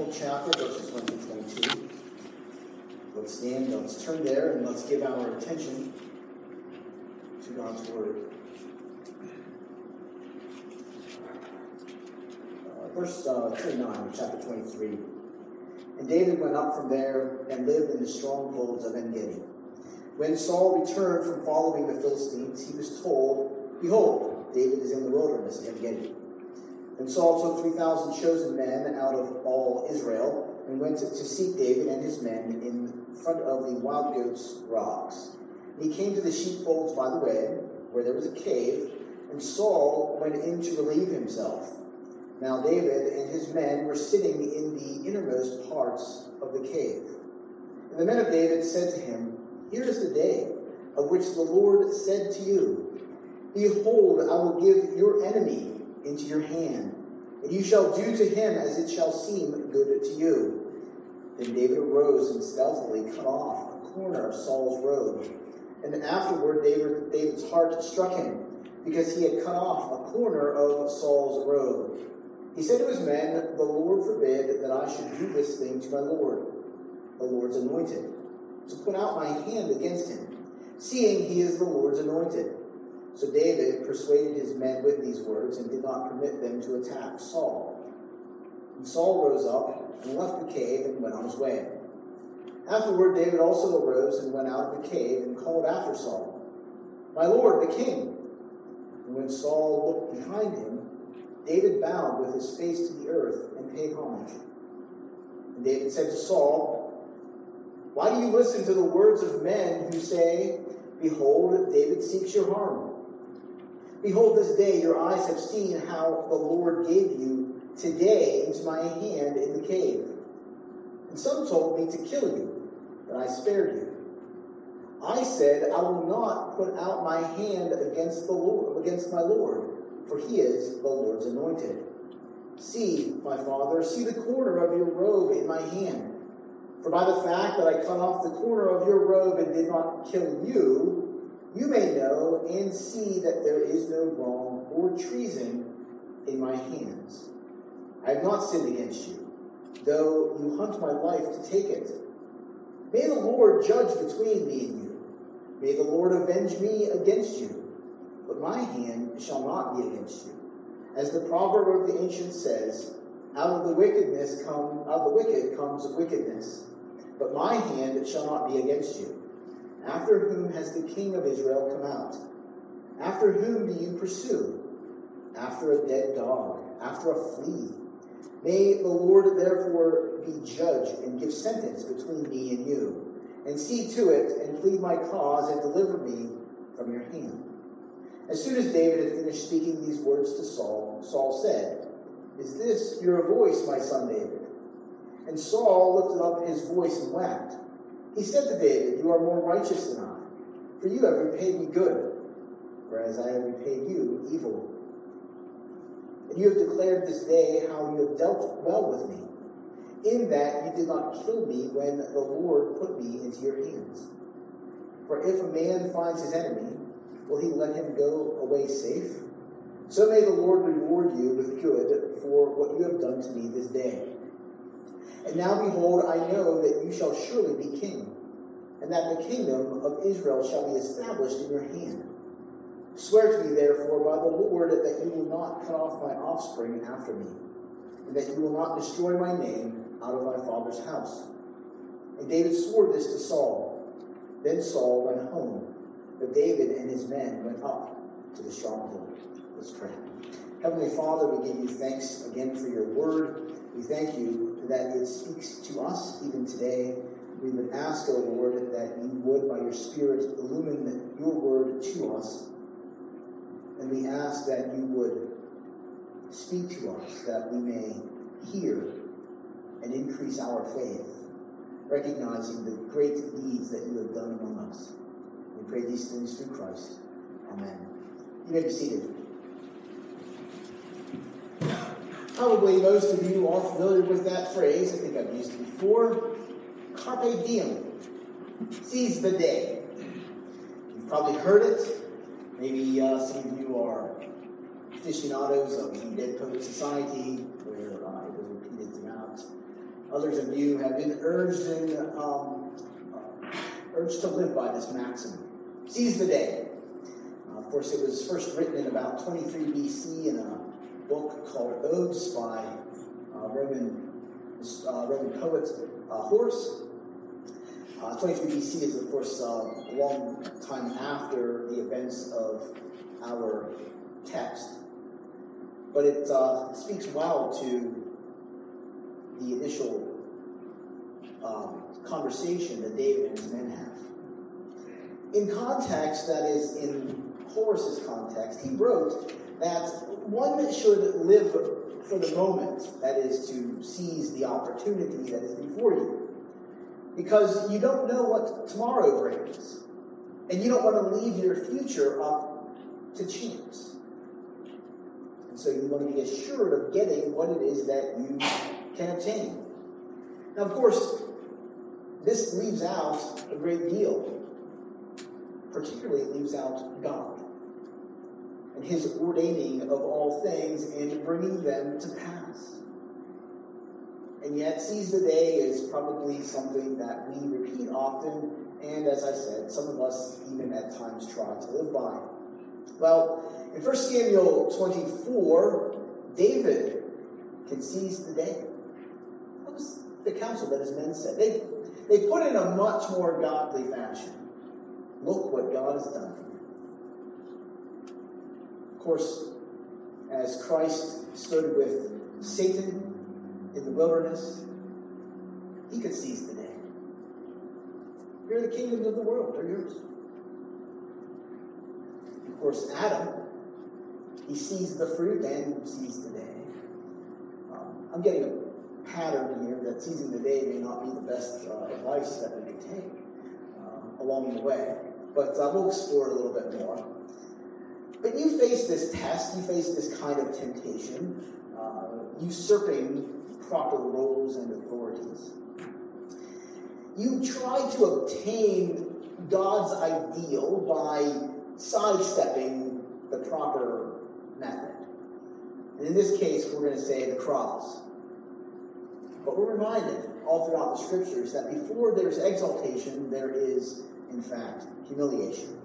12th chapter, verses 1 to 22. Let's stand, let's turn there, and let's give our attention to God's Word. Verse 29 of chapter 23. And David went up from there and lived in the strongholds of En-Gedi. When Saul returned from following the Philistines, he was told, "Behold, David is in the wilderness of En-Gedi." And Saul took 3,000 chosen men out of all Israel and went to seek David and his men in front of the wild goats' rocks. And he came to the sheepfolds by the way, where there was a cave, and Saul went in to relieve himself. Now David and his men were sitting in the innermost parts of the cave. And the men of David said to him, "Here is the day of which the Lord said to you, Behold, I will give your enemy into your hand, and you shall do to him as it shall seem good to you." Then David arose and stealthily cut off a corner of Saul's robe. And afterward David's heart struck him, because he had cut off a corner of Saul's robe. He said to his men, "The Lord forbid that I should do this thing to my Lord, the Lord's anointed, to put out my hand against him, seeing he is the Lord's anointed." So David persuaded his men with these words and did not permit them to attack Saul. And Saul rose up and left the cave and went on his way. Afterward David also arose and went out of the cave and called after Saul, "My lord, the king." And when Saul looked behind him, David bowed with his face to the earth and paid homage. And David said to Saul, "Why do you listen to the words of men who say, 'Behold, David seeks your harm'? Behold, this day your eyes have seen how the Lord gave you today into my hand in the cave. And some told me to kill you, but I spared you. I said, I will not put out my hand against my Lord, for he is the Lord's anointed. See, my father, see the corner of your robe in my hand. For by the fact that I cut off the corner of your robe and did not kill you, you may know and see that there is no wrong or treason in my hands. I have not sinned against you, though you hunt my life to take it. May the Lord judge between me and you. May the Lord avenge me against you, but my hand shall not be against you. As the proverb of the ancient says, out of the wicked comes wickedness, but my hand shall not be against you. After whom has the king of Israel come out? After whom do you pursue? After a dead dog, after a flea. May the Lord therefore be judge and give sentence between me and you, and see to it and plead my cause and deliver me from your hand." As soon as David had finished speaking these words to Saul, Saul said, "Is this your voice, my son David?" And Saul lifted up his voice and wept. He said to David, "You are more righteous than I, for you have repaid me good, whereas I have repaid you evil. And you have declared this day how you have dealt well with me, in that you did not kill me when the Lord put me into your hands. For if a man finds his enemy, will he let him go away safe? So may the Lord reward you with good for what you have done to me this day. And now behold, I know that you shall surely be king, and that the kingdom of Israel shall be established in your hand. Swear to me, therefore, by the Lord, that you will not cut off my offspring after me, and that you will not destroy my name out of my father's house." And David swore this to Saul. Then Saul went home, but David and his men went up to the stronghold. Let's pray. Heavenly Father, we give you thanks again for your word. We thank you that it speaks to us even today. We would ask, O Lord, that you would, by your Spirit, illumine your word to us. And we ask that you would speak to us, that we may hear and increase our faith, recognizing the great deeds that you have done among us. We pray these things through Christ. Amen. You may be seated. Probably most of you are familiar with that phrase. I think I've used it before. Carpe diem. Seize the day. You've probably heard it. Maybe some of you are aficionados of the Dead Poet Society, where it was repeated throughout Others of you have been urged to live by this maxim. Seize the day. Of course, it was first written in about 23 BC in a book called Odes by Roman poet Horace. 23 BC is, of course, a long time after the events of our text. But it speaks well to the initial conversation that David and his men have. In context, that is, in Horace's context, he wrote that one should live for the moment, that is, to seize the opportunity that is before you. Because you don't know what tomorrow brings. And you don't want to leave your future up to chance. And so you want to be assured of getting what it is that you can obtain. Now, of course, this leaves out a great deal. Particularly, it leaves out God and his ordaining of all things and bringing them to pass. And yet, seize the day is probably something that we repeat often, and as I said, some of us even at times try to live by. Well, in 1 Samuel 24, David can seize the day. That was the counsel that his men said. They put it in a much more godly fashion. Look what God has done for you. Of course, as Christ stood with Satan in the wilderness, he could seize the day. Here are the kingdoms of the world, they're yours. Of course, Adam, he seized the fruit and seized the day. I'm getting a pattern here that seizing the day may not be the best advice that we could take along the way, but we'll explore it a little bit more. But you face this test, you face this kind of temptation, usurping proper roles and authorities. You try to obtain God's ideal by sidestepping the proper method. And in this case, we're going to say the cross. But we're reminded all throughout the scriptures that before there's exaltation, there is, in fact, humiliation.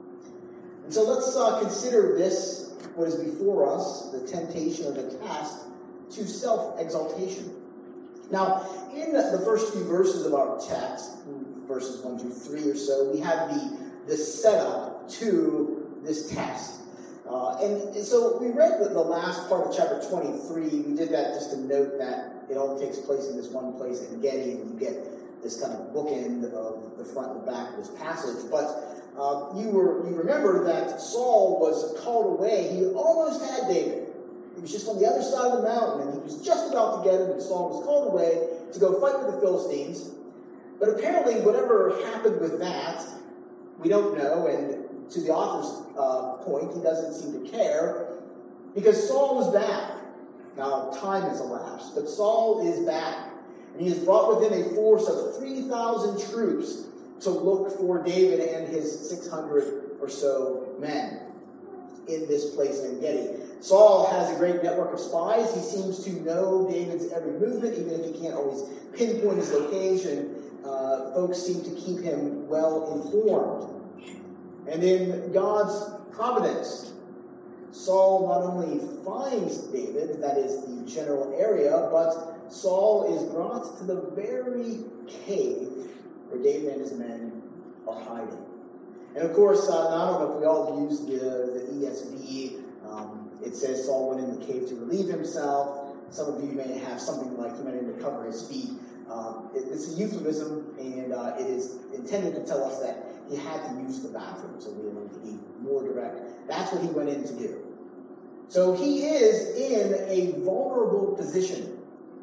And so let's consider this, what is before us, the temptation or the task to self-exaltation. Now, in the first few verses of our text, verses 1 through 3 or so, we have the setup to this test. And so we read the last part of chapter 23. We did that just to note that it all takes place in this one place in Gedi, and you get this kind of bookend of the front and the back of this passage. But you remember that Saul was called away. He almost had David. He was just on the other side of the mountain, and he was just about to get him, and Saul was called away to go fight with the Philistines. But apparently, whatever happened with that, we don't know, and to the author's point, he doesn't seem to care, because Saul was back. Now, time has elapsed, but Saul is back, and he has brought with him a force of 3,000 troops to look for David and his 600 or so men in this place in Gedi. Saul has a great network of spies. He seems to know David's every movement, even if he can't always pinpoint his location. Folks seem to keep him well informed. And in God's providence, Saul not only finds David, that is the general area, but Saul is brought to the very cave where David and his men are hiding. And of course, I don't know if we all use the ESV. It says Saul went in the cave to relieve himself. Some of you may have something like he went in to cover his feet. It's a euphemism, and it is intended to tell us that he had to use the bathroom, so we want to be more direct. That's what he went in to do. So he is in a vulnerable position.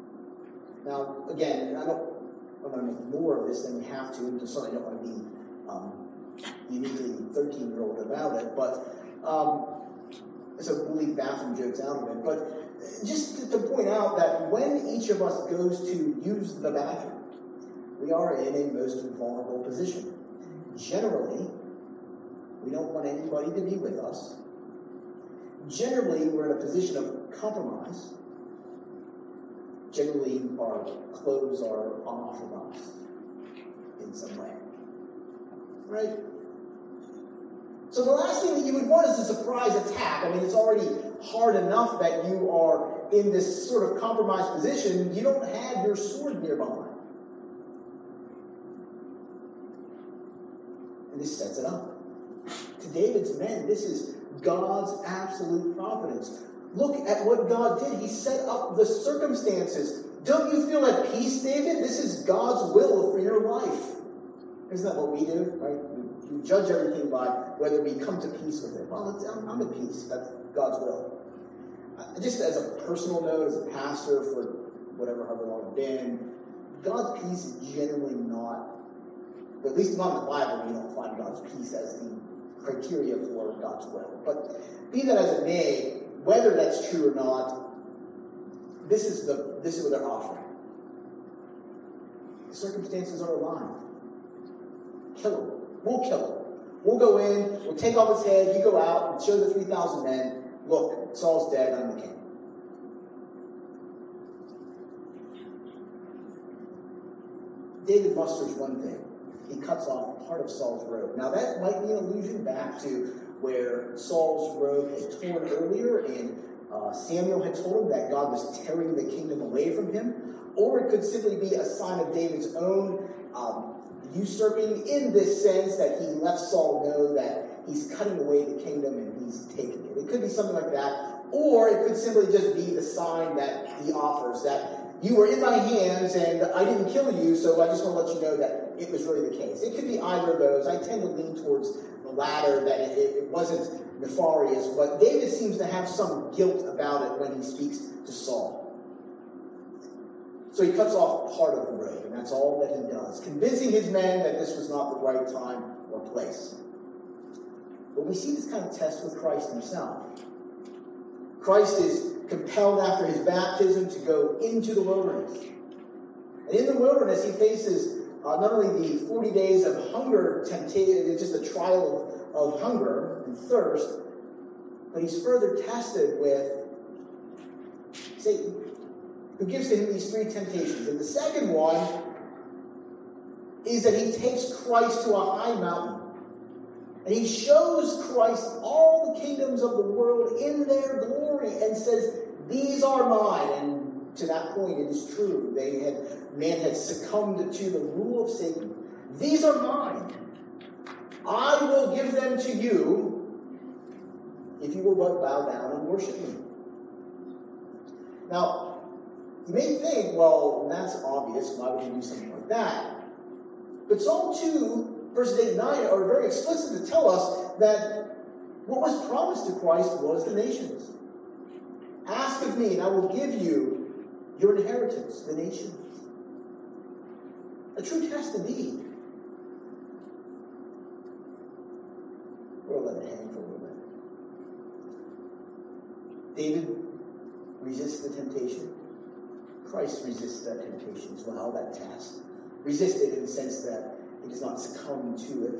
Now, again, I don't want to make more of this than we have to, and certainly don't want to be uniquely 13-year-old about it, but so we'll leave bathroom jokes out of it. But just to point out that when each of us goes to use the bathroom, we are in a most vulnerable position. Generally, we don't want anybody to be with us. Generally, we're in a position of compromise. generally our clothes are unorthodox in some way. Right? So the last thing that you would want is a surprise attack. I mean, it's already hard enough that you are in this sort of compromised position. You don't have your sword nearby. And this sets it up. To David's men, this is God's absolute providence. Look at what God did. He set up the circumstances. Don't you feel at peace, David? This is God's will for your life. Isn't that what we do, right? We judge everything by whether we come to peace with it. Well, I'm at peace. That's God's will. Just as a personal note, as a pastor for however long I've been, God's peace is generally not, at least not in the Bible, we don't find God's peace as the criteria for God's will. But be that as it may, whether that's true or not, this is what they're offering. The circumstances are aligned. Kill him. We'll kill him. We'll go in, we'll take off his head, you go out and show the 3,000 men, look, Saul's dead, I'm the king. David musters one thing. He cuts off part of Saul's robe. Now that might be an allusion back to where Saul's robe had torn earlier, and Samuel had told him that God was tearing the kingdom away from him. Or it could simply be a sign of David's own usurping, in this sense that he left Saul know that he's cutting away the kingdom and he's taking it. It could be something like that. Or it could simply just be the sign that he offers, that you were in my hands and I didn't kill you, so I just want to let you know that it was really the case. It could be either of those. I tend to lean towards the latter, that it wasn't nefarious, but David seems to have some guilt about it when he speaks to Saul. So he cuts off part of the robe, and that's all that he does, convincing his men that this was not the right time or place. But we see this kind of test with Christ himself. Christ is compelled after his baptism to go into the wilderness. And in the wilderness, he faces not only the 40 days of hunger temptation, just a trial of hunger and thirst, but he's further tested with Satan, who gives to him these three temptations. And the second one is that he takes Christ to a high mountain. And he shows Christ all the kingdoms of the world in their glory and says, these are mine. And to that point, it is true. Man had succumbed to the rule of Satan. These are mine. I will give them to you if you will but bow down and worship me. Now, you may think, well, that's obvious. Why would you do something like that? But Psalm 2, verses 8 and 9 are very explicit to tell us that what was promised to Christ was the nations. Ask of me, and I will give you your inheritance, the nations. A true test indeed. We'll let it hang for a little bit. David resists the temptation. Christ resists that temptation as well, that test. Resisted in the sense that he does not succumb to it.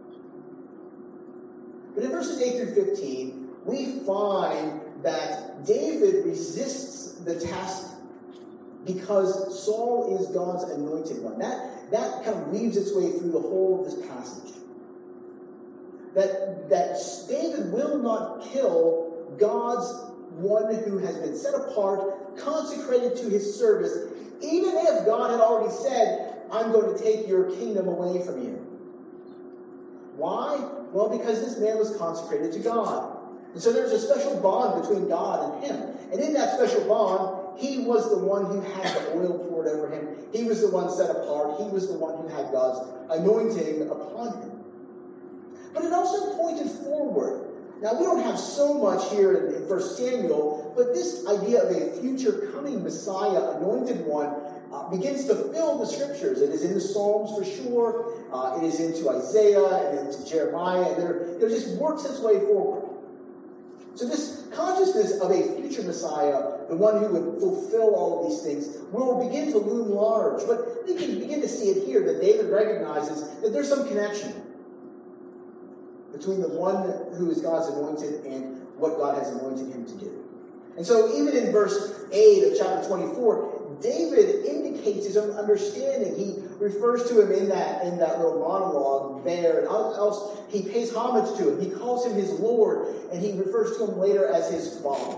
But in verses 8 through 15, we find that David resists the test because Saul is God's anointed one. That kind of weaves its way through the whole of this passage. That David will not kill God's one who has been set apart, consecrated to his service, even if God had already said, I'm going to take your kingdom away from you. Why? Well, because this man was consecrated to God. And so there's a special bond between God and him. And in that special bond, he was the one who had the oil poured over him. He was the one set apart. He was the one who had God's anointing upon him. But it also pointed forward. Now, we don't have so much here in 1 Samuel, but this idea of a future coming Messiah, anointed one, begins to fill the scriptures. It is in the Psalms for sure. It is into Isaiah and into Jeremiah. And it just works its way forward. So this consciousness of a future Messiah, the one who would fulfill all of these things, will begin to loom large. But we can begin to see it here, that David recognizes that there's some connection between the one who is God's anointed and what God has anointed him to do. And so even in verse 8 of chapter 24, David indicates his own understanding. He refers to him in that little monologue there. And else he pays homage to him. He calls him his Lord, and he refers to him later as his Father.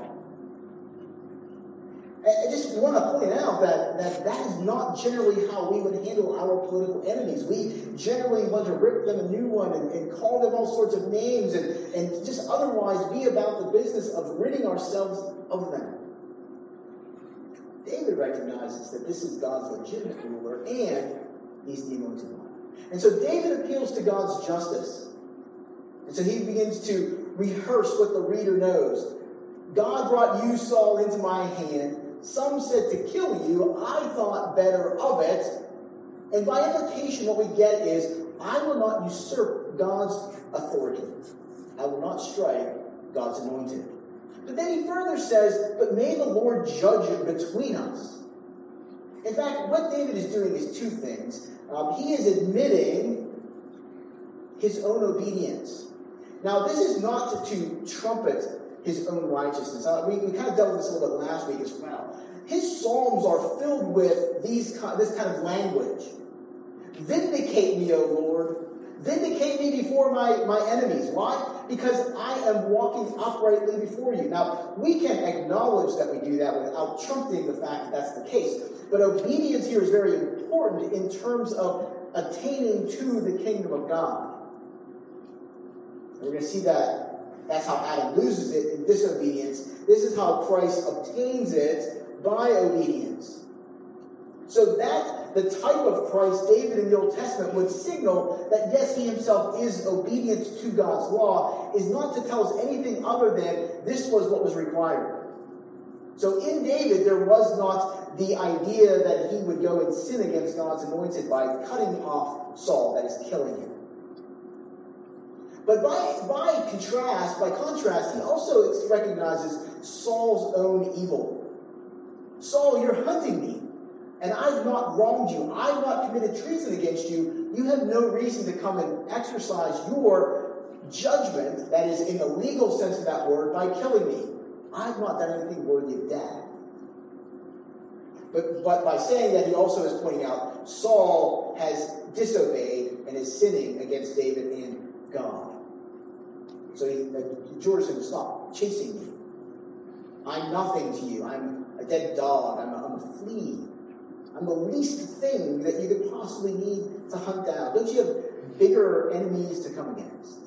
I just want to point out that is not generally how we would handle our political enemies. We generally want to rip them a new one and call them all sorts of names and just otherwise be about the business of ridding ourselves of them. David recognizes that this is God's legitimate ruler and he's the anointed one. And so David appeals to God's justice. And so he begins to rehearse what the reader knows. God brought you, Saul, into my hand. Some said to kill you. I thought better of it. And by implication, what we get is, I will not usurp God's authority. I will not strike God's anointed. But then he further says, but may the Lord judge between us. In fact, what David is doing is two things. He is admitting his own obedience. Now, this is not to trumpet his own righteousness. We kind of dealt with this a little bit last week as well. His psalms are filled with this kind of language. Vindicate me, O Lord. Vindicate me before my enemies. Why? Because I am walking uprightly before you. Now, we can acknowledge that we do that without trumpeting the fact that that's the case. But obedience here is very important in terms of attaining to the kingdom of God. And we're going to see that that's how Adam loses it in disobedience. This is how Christ obtains it by obedience. So that the type of Christ David in the Old Testament would signal that yes, he himself is obedient to God's law, is not to tell us anything other than this was what was required. So in David, there was not the idea that he would go and sin against God's anointed by cutting off Saul, that is, killing him. But by contrast, he also recognizes Saul's own evil. Saul, you're hunting me, and I've not wronged you. I've not committed treason against you. You have no reason to come and exercise your judgment, that is, in the legal sense of that word, by killing me. I've not done anything worthy of death. But by saying that, he also is pointing out Saul has disobeyed and is sinning against David and God. So George said, stop chasing me. I'm nothing to you. I'm a dead dog. I'm a flea. I'm the least thing that you could possibly need to hunt down. Don't you have bigger enemies to come against?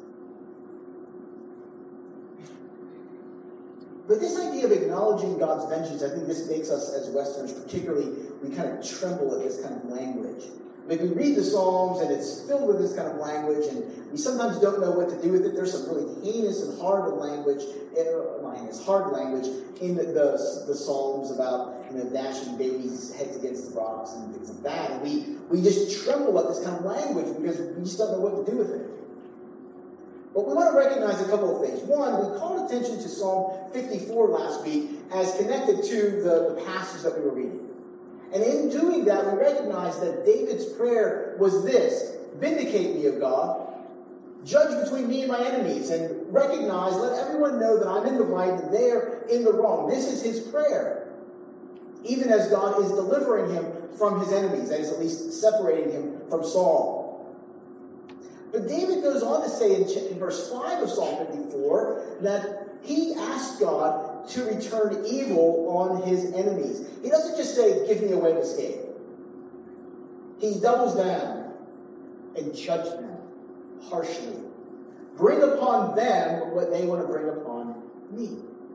But this idea of acknowledging God's vengeance, I think this makes us as Westerners particularly, we kind of tremble at this kind of language. I mean, we read the Psalms and it's filled with this kind of language, and we sometimes don't know what to do with it. There's some really heinous and hard language, hard language in the Psalms about dashing babies' heads against the rocks and things like that. And we just tremble at this kind of language because we just don't know what to do with it. But we want to recognize a couple of things. One, we called attention to Psalm 54 last week as connected to the passage that we were reading. And in doing that, we recognize that David's prayer was this: vindicate me, O God. Judge between me and my enemies, and recognize, let everyone know that I'm in the right and they're in the wrong. This is his prayer. Even as God is delivering him from his enemies, that is at least separating him from Saul. But David goes on to say in verse 5 of Psalm 54 that he asked God to return evil on his enemies. He doesn't just say, give me a way to escape. He doubles down and judge them harshly. Bring upon them what they want to bring upon me.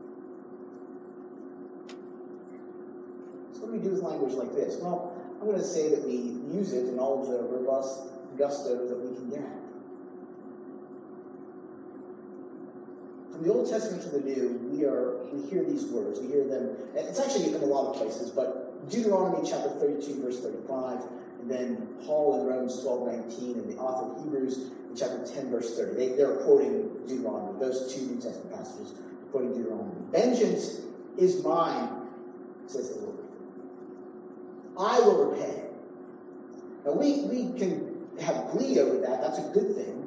So what do we do with language like this? Well, I'm going to say that we use it in all of the robust gusto that we can get. From the Old Testament to the New, we hear these words. We hear them, and it's actually in a lot of places, but Deuteronomy chapter 32, verse 35, and then Paul in Romans 12:19, and the author of Hebrews in chapter 10, verse 30. They're quoting Deuteronomy. Those two New Testament passages are quoting Deuteronomy. Vengeance is mine, says the Lord. I will repay. Now, we can have glee over that. That's a good thing.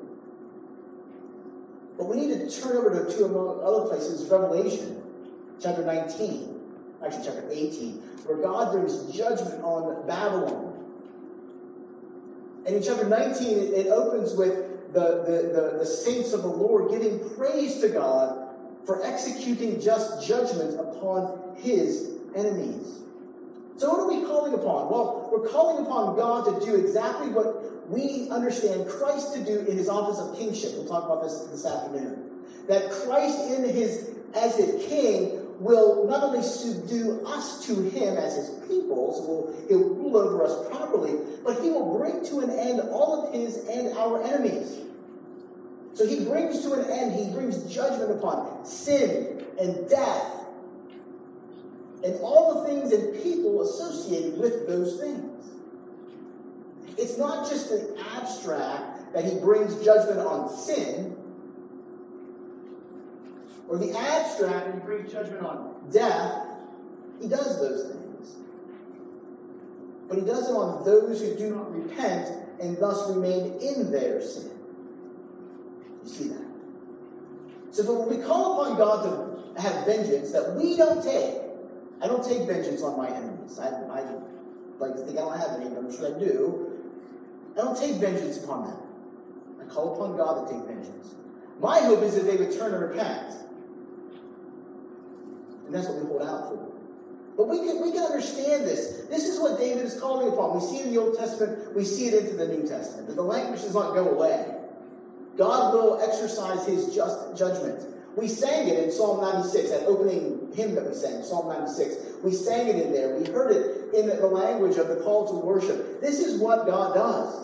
But we need to turn over to among other places, Revelation chapter 19. actually chapter 18, where God brings judgment on Babylon. And in chapter 19, it opens with the saints of the Lord giving praise to God for executing just judgment upon his enemies. So what are we calling upon? Well, we're calling upon God to do exactly what we understand Christ to do in his office of kingship. We'll talk about this afternoon. That Christ as a king will not only subdue us to him as his people, so he'll rule over us properly, but he will bring to an end all of his and our enemies. So he brings to an end, he brings judgment upon sin and death and all the things and people associated with those things. It's not just an abstract that he brings judgment on sin, or the abstract that he brings judgment on death. He does those things. But he does it on those who do not repent and thus remain in their sin. You see that? So when we call upon God to have vengeance that we don't take, I don't take vengeance on my enemies. I like to think I don't have any, but I'm sure I do. I don't take vengeance upon them. I call upon God to take vengeance. My hope is that they would turn and repent. And that's what we hold out for. But we can understand this. This is what David is calling upon. We see it in the Old Testament. We see it into the New Testament. That the language does not go away. God will exercise his just judgment. We sang it in Psalm 96, that opening hymn that we sang, Psalm 96. We sang it in there. We heard it in the language of the call to worship. This is what God does.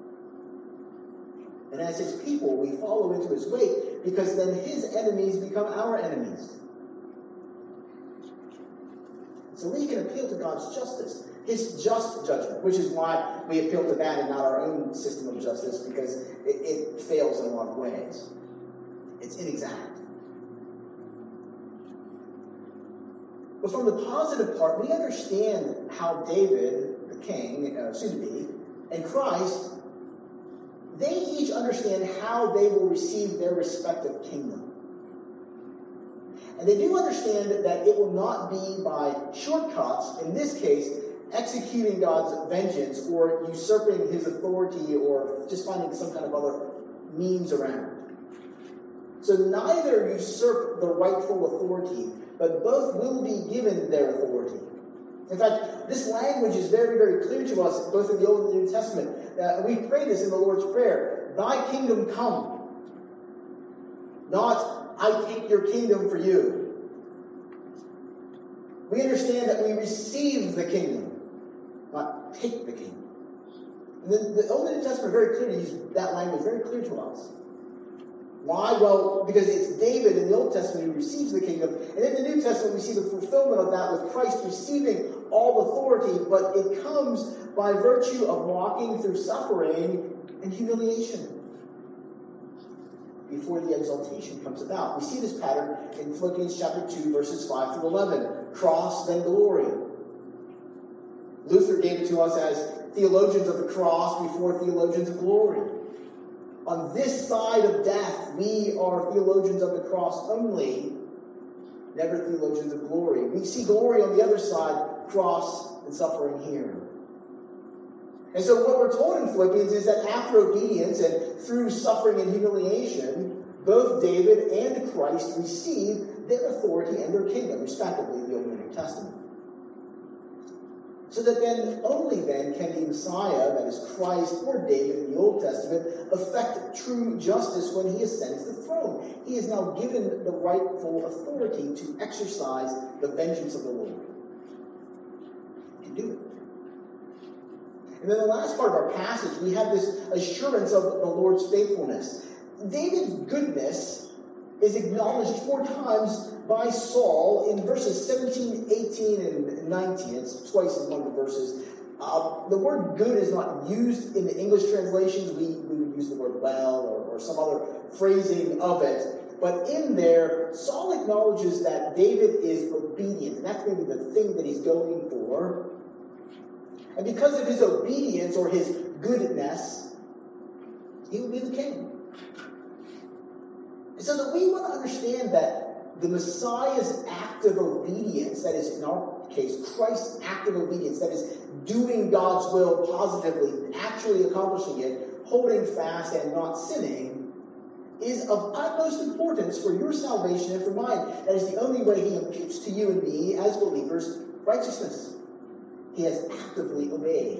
And as his people, we follow into his wake, because then his enemies become our enemies. So we can appeal to God's justice, his just judgment, which is why we appeal to that and not our own system of justice, because it fails in a lot of ways. It's inexact. But from the positive part, we understand how David, the king, soon to be, and Christ, they each understand how they will receive their respective kingdom. And they do understand that it will not be by shortcuts, in this case, executing God's vengeance or usurping his authority or just finding some kind of other means around. So neither usurp the rightful authority, but both will be given their authority. In fact, this language is very, very clear to us, both in the Old and the New Testament. We pray this in the Lord's Prayer. Thy kingdom come. Not, I take your kingdom for you. We understand that we receive the kingdom, not take the kingdom. And the Old and New Testament are very clear to use that language, very clear to us. Why? Well, because it's David in the Old Testament who receives the kingdom. And in the New Testament, we see the fulfillment of that with Christ receiving all authority. But it comes by virtue of walking through suffering and humiliation before the exaltation comes about. We see this pattern in Philippians chapter 2, verses 5 through 11. Cross, then glory. Luther gave it to us as theologians of the cross before theologians of glory. On this side of death, we are theologians of the cross only, never theologians of glory. We see glory on the other side, cross and suffering here. And so what we're told in Philippians is that after obedience and through suffering and humiliation, both David and Christ receive their authority and their kingdom, respectively, in the Old and New Testament. So that then, only then, can the Messiah, that is Christ or David in the Old Testament, effect true justice when he ascends the throne. He is now given the rightful authority to exercise the vengeance of the Lord. He can do it. And then the last part of our passage, we have this assurance of the Lord's faithfulness. David's goodness is acknowledged 4 times by Saul in verses 17, 18, and 19. It's twice in one of the verses. The word good is not used in the English translations. We would use the word well or some other phrasing of it. But in there, Saul acknowledges that David is obedient. And that's maybe the thing that he's going for. And because of his obedience or his goodness, he will be the king. And so that we want to understand that the Messiah's act of obedience, that is, in our case, Christ's act of obedience, that is, doing God's will positively, actually accomplishing it, holding fast and not sinning, is of utmost importance for your salvation and for mine. That is the only way he imputes to you and me, as believers, righteousness. He has actively obeyed.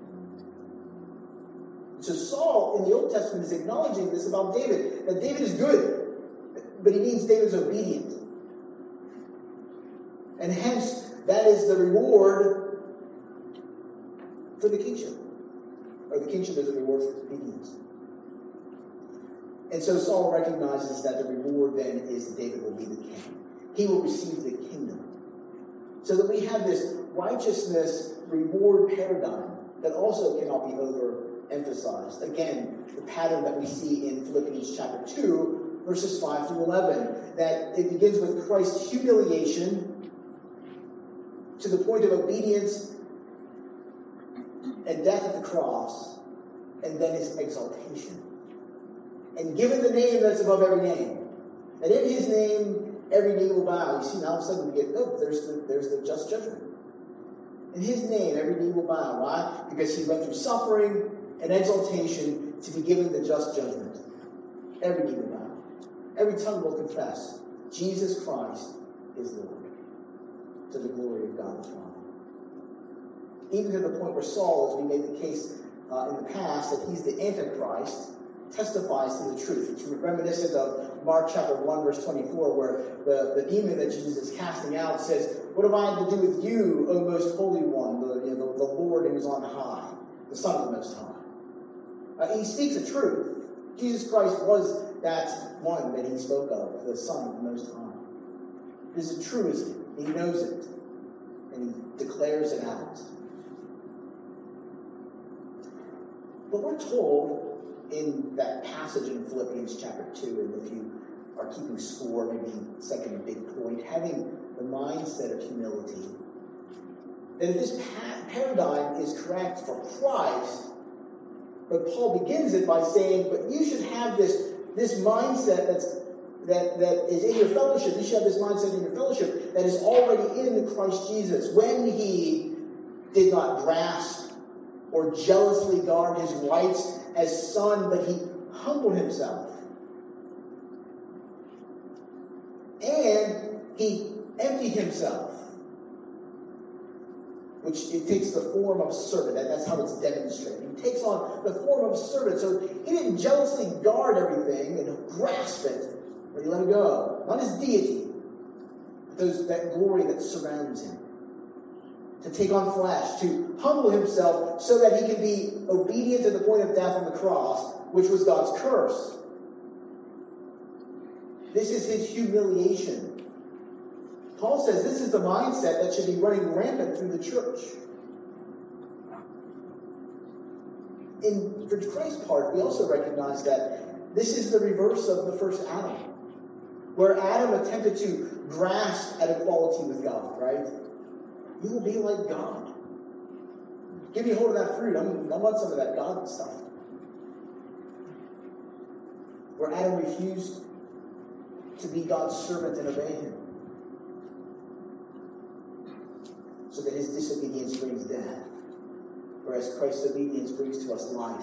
So Saul, in the Old Testament, is acknowledging this about David, that David is good, but he means David's obedient. And hence, that is the reward for the kingship. Or the kingship is a reward for obedience. And so Saul recognizes that the reward then is that David will be the king. He will receive the kingdom. So that we have this righteousness reward paradigm that also cannot be overemphasized. Again, the pattern that we see in Philippians chapter 2, verses 5 through 11, that it begins with Christ's humiliation to the point of obedience and death at the cross, and then his exaltation. And given the name that's above every name, and in his name every knee will bow. You see, now all of a sudden we get, there's the just judgment. In his name every knee will bow. Why? Because he went through suffering and exaltation to be given the just judgment. Every knee will bow. Every tongue will confess Jesus Christ is Lord, to the glory of God the Father. Even to the point where Saul, as we made the case in the past, that he's the Antichrist, testifies to the truth. It's reminiscent of Mark chapter 1, verse 24, where the demon that Jesus is casting out says, "What have I to do with you, O most holy one, the Lord who is on high, the Son of the Most High?" He speaks the truth. Jesus Christ was that one that he spoke of, the Son of the Most High. This is truism. He knows it, and he declares it out. But we're told in that passage in Philippians chapter 2, and if you are keeping score, maybe second big point, having the mindset of humility, that if this paradigm is correct for Christ, but Paul begins it by saying, but you should have this mindset that is in your fellowship. You should have this mindset in your fellowship that is already in Christ Jesus. When he did not grasp or jealously guard his rights as son, but he humbled himself. And he emptied himself, which it takes the form of a servant. That's how it's demonstrated. He takes on the form of a servant. So he didn't jealously guard everything and grasp it, but he let it go. Not his deity, but that glory that surrounds him. To take on flesh, to humble himself so that he can be obedient to the point of death on the cross, which was God's curse. This is his humiliation. Paul says this is the mindset that should be running rampant through the church. For Christ's part, we also recognize that this is the reverse of the first Adam, where Adam attempted to grasp at equality with God, right? You will be like God. Give me hold of that fruit. I want some of that God stuff. Where Adam refused to be God's servant and obey him, so that his disobedience brings death, whereas Christ's obedience brings to us life.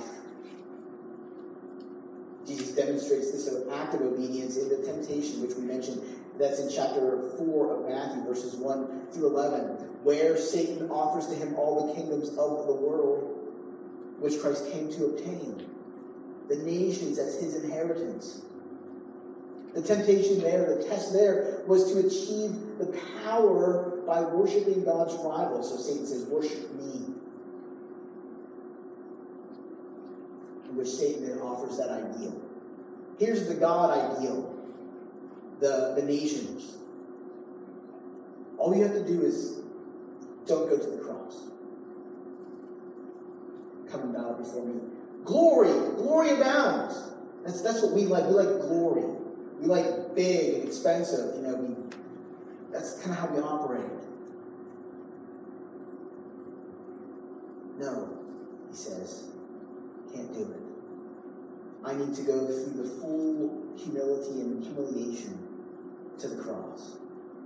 Jesus demonstrates this act of obedience in the temptation, which we mentioned. That's in chapter 4 of Matthew, verses 1 through 11, where Satan offers to him all the kingdoms of the world, which Christ came to obtain, the nations as his inheritance. The temptation there, the test there, was to achieve the power by worshiping God's rival. So Satan says, "Worship me." In which Satan then offers that ideal. Here's the God ideal. The nations. All you have to do is don't go to the cross. Come and bow before me. Glory abounds. That's what we like. We like glory. We like big and expensive. That's kind of how we operate. No, he says, can't do it. I need to go through the full humility and humiliation to the cross.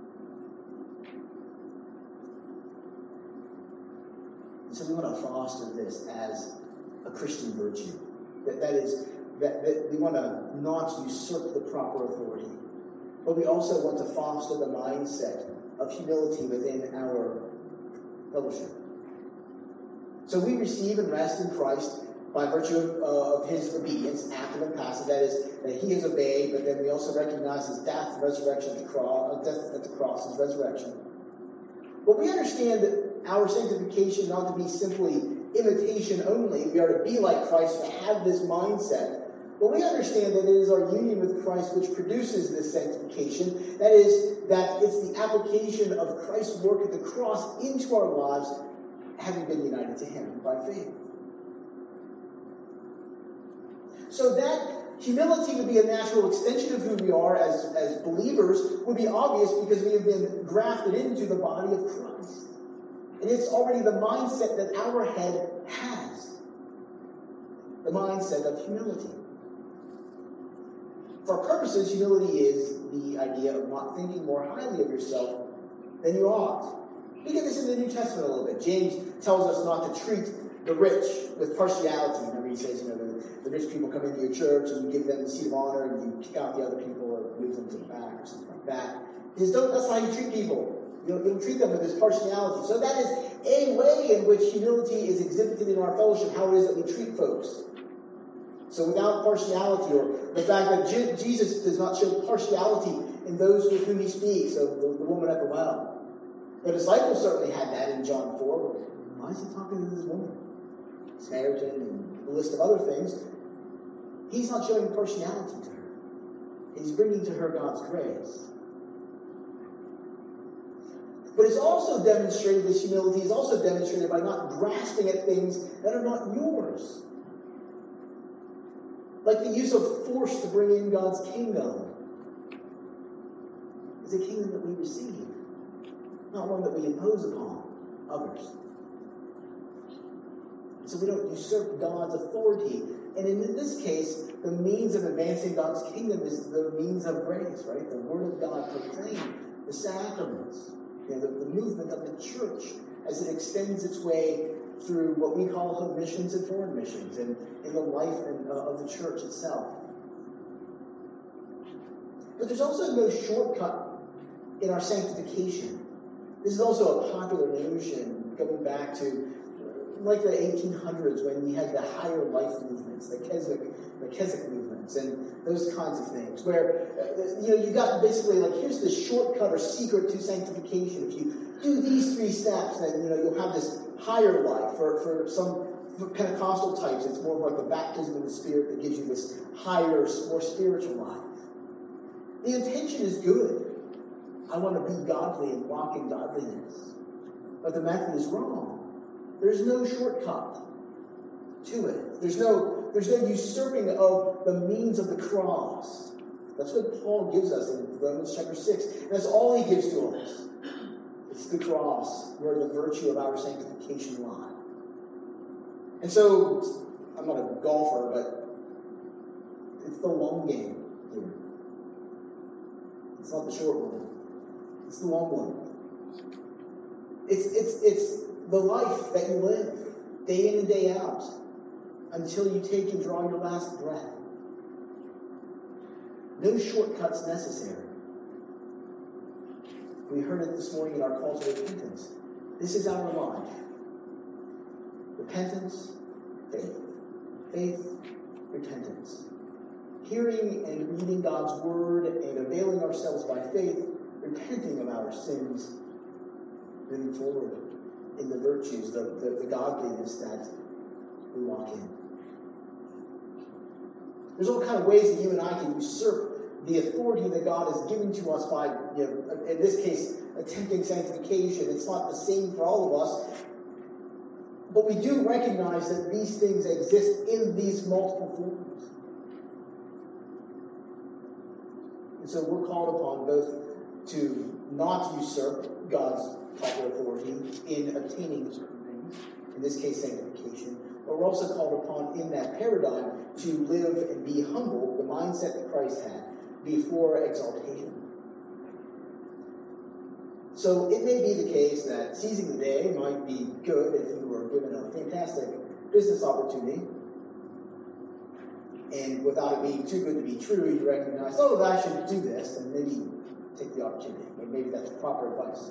And so we want to foster this as a Christian virtue. That we want to not usurp the proper authority, but we also want to foster the mindset of humility within our fellowship. So we receive and rest in Christ by virtue of his obedience, active and passive. That is, that he has obeyed, but then we also recognize his death and resurrection at the cross, his resurrection. But we understand that our sanctification not to be simply imitation only. We are to be like Christ, to have this mindset. But we understand that it is our union with Christ which produces this sanctification. That is, that it's the application of Christ's work at the cross into our lives, having been united to him by faith. So that humility would be a natural extension of who we are as believers would be obvious because we have been grafted into the body of Christ. And it's already the mindset that our head has. The mindset of humility. For our purposes, humility is the idea of not thinking more highly of yourself than you ought. We get this in the New Testament a little bit. James tells us not to treat the rich with partiality. Remember, he says, the rich people come into your church and you give them the seat of honor and you kick out the other people or move them to the back or something like that. He says, that's how you treat people. You don't treat them with this partiality. So that is a way in which humility is exhibited in our fellowship, how it is that we treat folks. So without partiality, or the fact that Jesus does not show partiality in those with whom he speaks, so the woman at the well. The disciples certainly had that in John 4. Why is he talking to this woman? Samaritan and a list of other things. He's not showing partiality to her. He's bringing to her God's grace. But it's also demonstrated, this humility is also demonstrated by not grasping at things that are not yours. Like the use of force to bring in God's kingdom. It's a kingdom that we receive, not one that we impose upon others. So we don't usurp God's authority. And in this case, the means of advancing God's kingdom is the means of grace, right? The Word of God proclaimed, the sacraments, the movement of the church as it extends its way through what we call home missions and foreign missions and in the life of the church itself. But there's also no shortcut in our sanctification. This is also a popular notion going back to like the 1800s when we had the higher life movements, the Keswick movements, and those kinds of things, where you got basically like, here's the shortcut or secret to sanctification. If you do these 3 steps, then you'll have this higher life. For some Pentecostal types, it's more like the baptism in the Spirit that gives you this higher, more spiritual life. The intention is good. I want to be godly and walk in godliness, but the method is wrong. There's no shortcut to it. There's no usurping of the means of the cross. That's what Paul gives us in Romans chapter 6. And that's all he gives to us. It's the cross where the virtue of our sanctification lies. And so, I'm not a golfer, but it's the long game here. It's not the short one. It's the long one. It's the life that you live, day in and day out, until you take and draw your last breath. No shortcuts necessary. We heard it this morning in our call to repentance. This is our life. Repentance, faith. Faith, repentance. Hearing and reading God's word and availing ourselves by faith, repenting of our sins, moving forward in the virtues, the godliness that we walk in. There's all kinds of ways that you and I can usurp the authority that God has given to us by, in this case, attempting sanctification. It's not the same for all of us. But we do recognize that these things exist in these multiple forms. And so we're called upon both to not usurp God's proper authority in obtaining certain things, in this case sanctification, but we're also called upon in that paradigm to live and be humble, the mindset that Christ had, before exaltation. So it may be the case that seizing the day might be good if you were given a fantastic business opportunity, and without it being too good to be true, you recognize, oh, I should do this, and maybe take the opportunity. Maybe that's proper advice.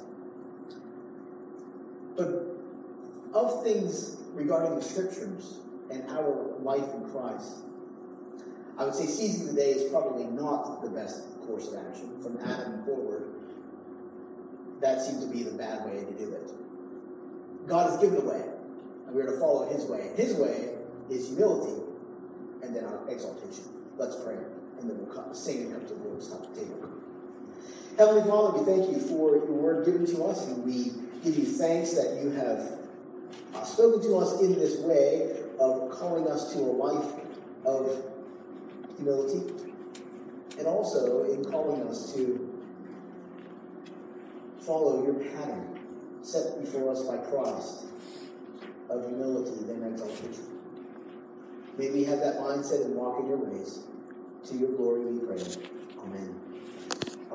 But of things regarding the Scriptures and our life in Christ, I would say seizing the day is probably not the best course of action. From Adam forward, that seemed to be the bad way to do it. God has given a way, and we are to follow His way. His way is humility, and then our exaltation. Let's pray, and then we'll sing and come to the Lord's table. Heavenly Father, we thank you for your word given to us, and we give you thanks that you have spoken to us in this way of calling us to a life of humility, and also in calling us to follow your pattern set before us by Christ of humility, then exaltation. May we have that mindset and walk in your ways. To your glory we pray. Amen.